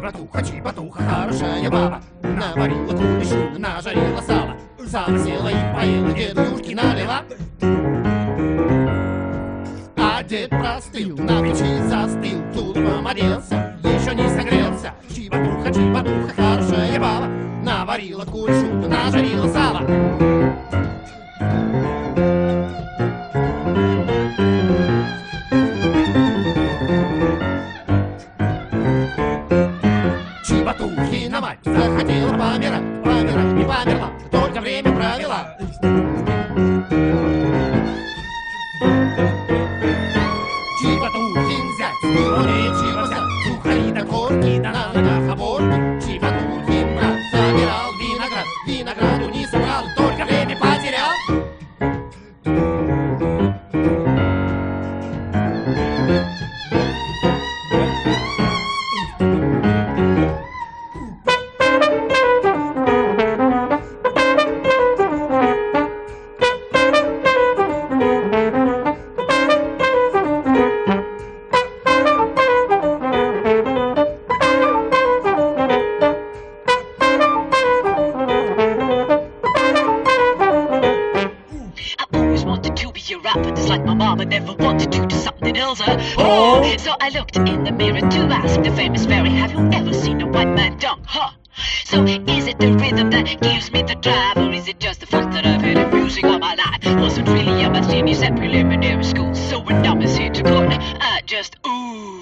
Чебатуха, хорошая баба, наварила кулешу, нажарила сало, сало села и поела, дедушки налила. А дед простыл, на печи застыл, тут поморился, еще не согрелся. Чебатуха, хорошая баба, наварила кулешу, нажарила сало. Чебатухина мать захотела помирать, не померла, только время провела. Чебатухин зять, его нечего, сухари да корки, да на ногах оборки. Чебатухин брат собирал виноград, винограду не собрал, только время потерял. But it's like my mama never wanted to do something else. Oh, so I looked in the mirror to ask the famous fairy, have you ever seen a white man dunk? Huh? So is it the rhythm that gives me the drive, or is it just the fact that I've heard the music all my life? Wasn't really a much genius at preliminary school, so when numbers here to court, I just ooh.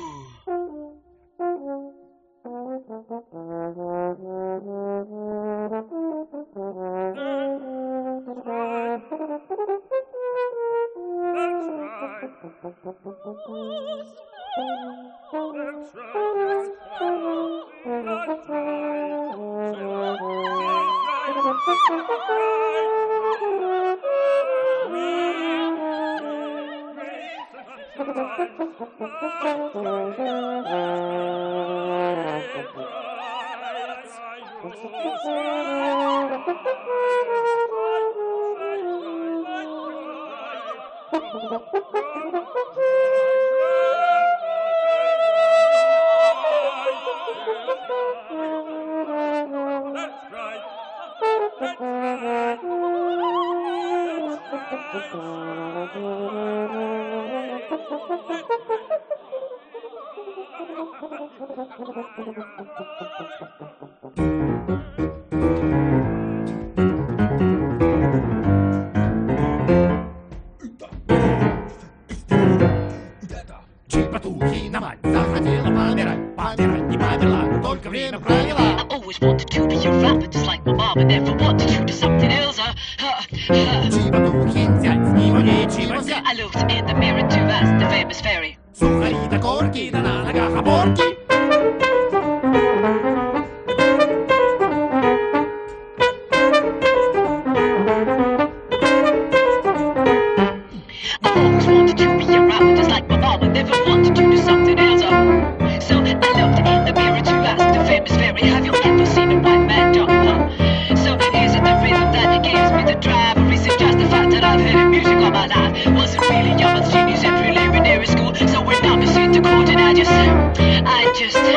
Чебатухина мать захотела помирать, не померла, только время провела. I always wanted to be a rapper, just like my mama never wanted to do something else. Чебатухин зять, с него нечего взять. I looked in the mirror to ask the famous fairy. Сухари да корки, да на ногах оборки. I always wanted to be a rapper, just like my mama never wanted to do something else. So I looked in the mirror to ask the famous fairy, have you ever seen a white man dunk? So is it the rhythm that gives me the drive, or is it just the fact that I've heard music all my life? Wasn't really a much genius at preliminary school, so when I'm in the court and I just